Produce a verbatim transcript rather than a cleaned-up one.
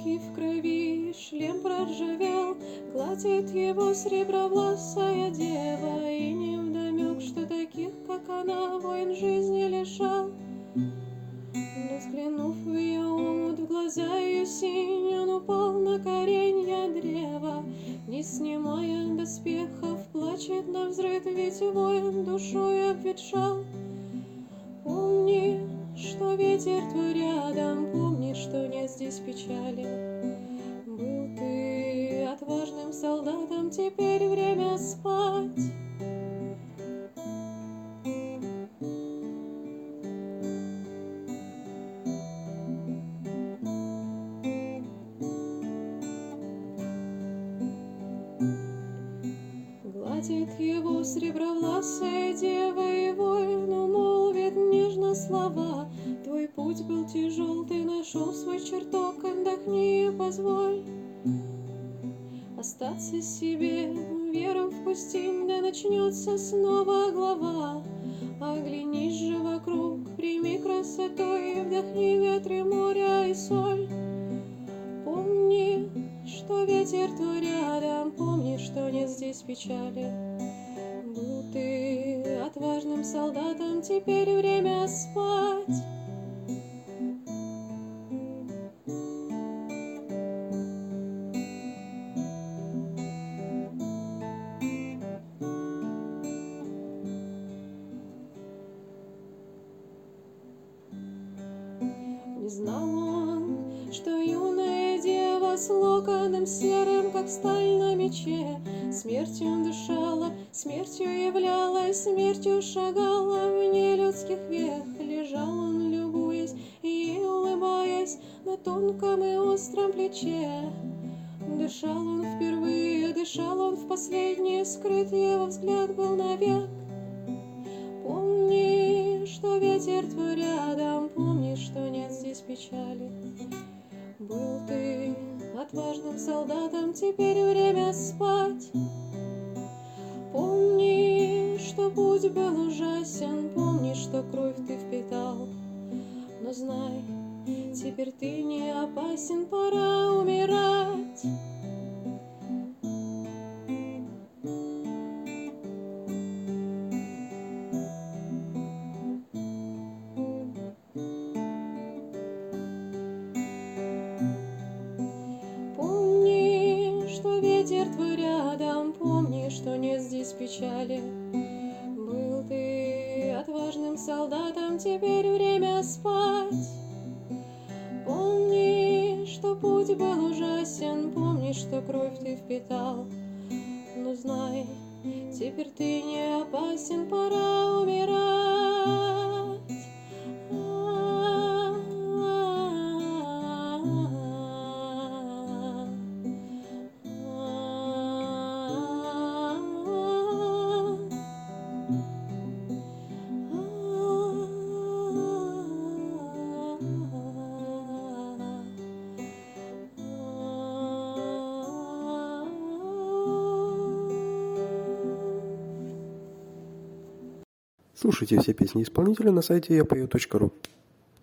руки в крови, шлем проржавел, гладит его сребровласая дева, и невдомек, что таких, как она, воин жизни лишал. Но взглянув в ее омут, в глаза ее синь, он упал на коренья древа, не снимая доспехов, плачет навзрыд, ведь воин душой обветшал. Помни, что ветер твой рядом, помни, что нет здесь печали. Был ты отважным солдатом, теперь время спать. Гладит его сребровласая дева, и воину молвит нежно слова. Твой путь был тяжел, ты нашел свой чертог, отдохни и позволь остаться себе, веру впусти, да начнется снова глава. Оглянись же вокруг, прими красотой, вдохни ветры моря и соль. Помни, что ветер твой рядом, помни, что нет здесь печали. Был ты отважным солдатом, теперь время спать. Не знал он, что юная дева с локоном серым, как сталь на мече, смертью дышала, смертью являлась, смертью шагала вне людских век. Лежал он, любуясь и ей улыбаясь, на тонком и остром плече. Дышал он впервые, дышал он в последний, скрыт его взгляд был навек. Помни, что ветер твой рядом, помни, что нет здесь печали. Был ты отважным солдатом, теперь время спать. Помни, что путь был ужасен, помни, что кровь ты впитал. Но знай, теперь ты не опасен, пора умирать. Ветер твой рядом, помни, что нет здесь печали. Был ты отважным солдатом, теперь время спать. Помни, что путь был ужасен, помни, что кровь ты впитал. Но знай, теперь ты не опасен, пора умирать. Слушайте все песни исполнителя на сайте я пою точка ру.